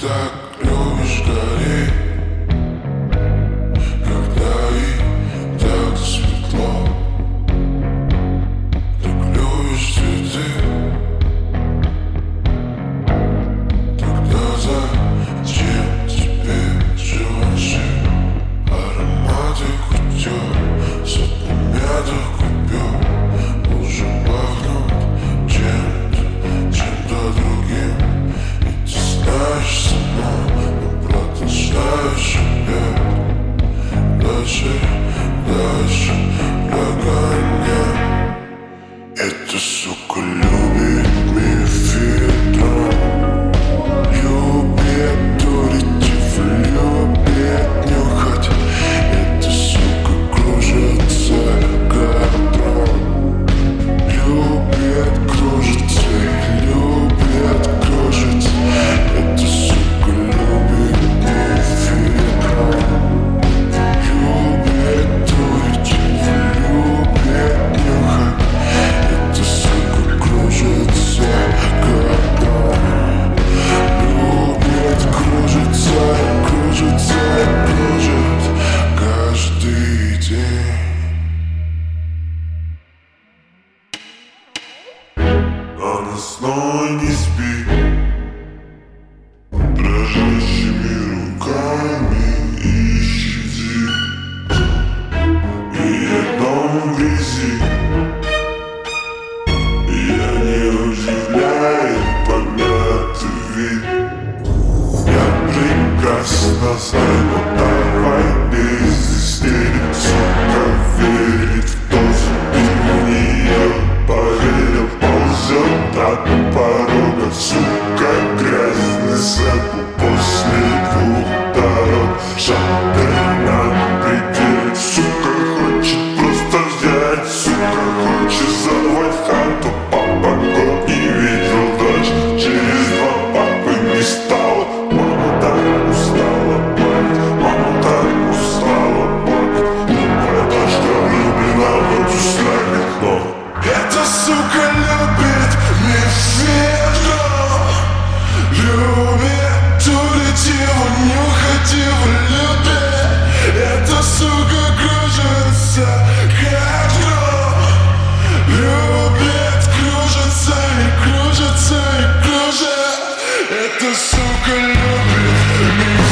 так любишь гореть, когда и так светло. Так любишь цветы, тогда зачем тебе живаши? Ароматы кутер, сотни мятых купюр уже пахнут чем-то другим. И ты знаешь сама, но продолжаешь опять дальше догонять. Эта сука любит мифидрон, любит дурить и любит нюхать. Эта сука кружится как дрон, любит кружиться и любит кружиться. Эта сука любит мифидрон, любит дурить и любит нюхать. Эта сука кружится как дрон, любит кружиться и кружится и кружит каждый день. Она снова не спит, дрожащими руками ищет, и дом в грязи. Я не удивляет помятый вид. Я прекрасно знаю, но давай без истерик. Сука верит в то, что в нее поверил. Ползет от порога, сука, грязный запах после двух дорог. Шатер на пределе, сука хочет просто взять, сука хочет взорвать хату. Папа год не видел дочь, через два папы не стало. Мама так устала плакать, мама так устала плакать. Любая дочка влюблена в эту слякоть, но эта сука любит мифедрон, любит дурить его, нюхать его, любит. Эта сука кружится как дрон, любит кружиться и кружится и кружит. Эта сука любит мифедрон.